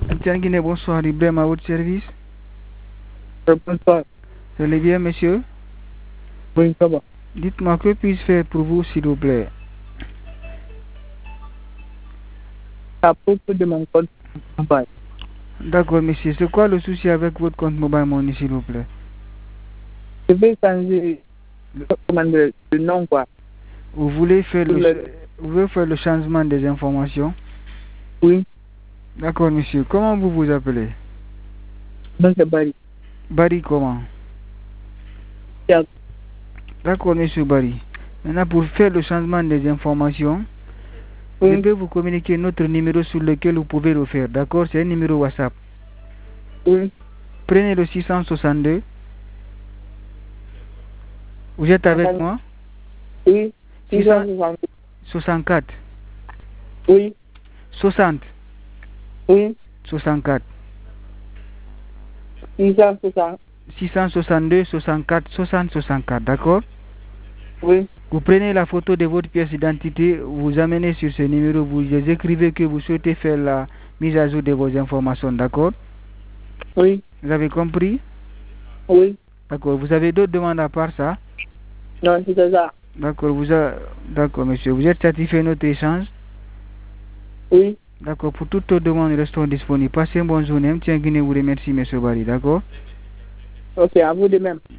Tiens Guinée, bonsoir, Ibrahim à votre service. Bonsoir. Vous allez bien, monsieur? Oui, ça va. Dites-moi, que puis-je faire pour vous, s'il vous plaît? À propos de mon compte mobile. D'accord, monsieur. C'est quoi le souci avec votre compte mobile money, s'il vous plaît? Je vais changer le nom, quoi. Vous voulez faire le changement des informations? Oui, D'accord, monsieur. Comment vous vous appelez? non, c'est Barry. Barry, comment? Tiens, D'accord, monsieur Barry. Maintenant, pour faire le changement des informations, je Oui, peux vous communiquer notre numéro sur lequel vous pouvez le faire. D'accord? C'est un numéro WhatsApp. oui, Prenez le 662. Vous êtes avec moi? oui, 664. oui, 60. oui, 64. 660, 662, 64, 60, 64. D'accord? oui, Vous prenez la photo de votre pièce d'identité, vous amenez sur ce numéro, vous écrivez que vous souhaitez faire la mise à jour de vos informations. D'accord? oui, Vous avez compris? oui, D'accord. Vous avez d'autres demandes à part ça? non, c'est ça. D'accord. D'accord, monsieur. Vous êtes satisfait de notre échange? Oui, D'accord. Pour toutes autres demandes, nous restons disponibles. Passez une bonne journée. Tiens, Guinée vous remercie, monsieur Barry. D'accord? ok, à vous de même.